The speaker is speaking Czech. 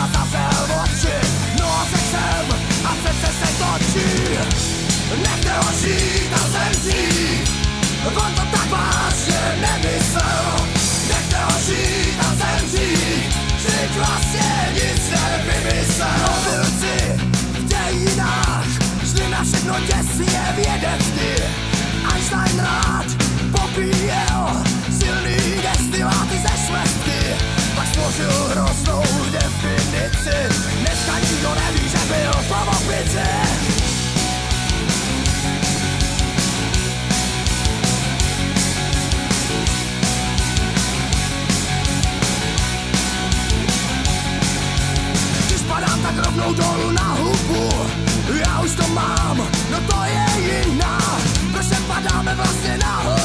a zavřel oči. No a jsem a srdce se točí. Nechte ho žít a zemřít, on to tak vážně nemyslel. Nechte ho žít a zemřít, že vlastně nic nevymyslel. Obilci v dějinách šli na všechno děsně vědecky. Einstein rád popíjel silný destiláty ze švestky, pak stvořil hroznou definici. Dneska nikdo neví, že byl po opici. Když padám tak rovnou dolů na hubu, já už to mám, no to je jiná. Proč nepadáme vlastně nahoru?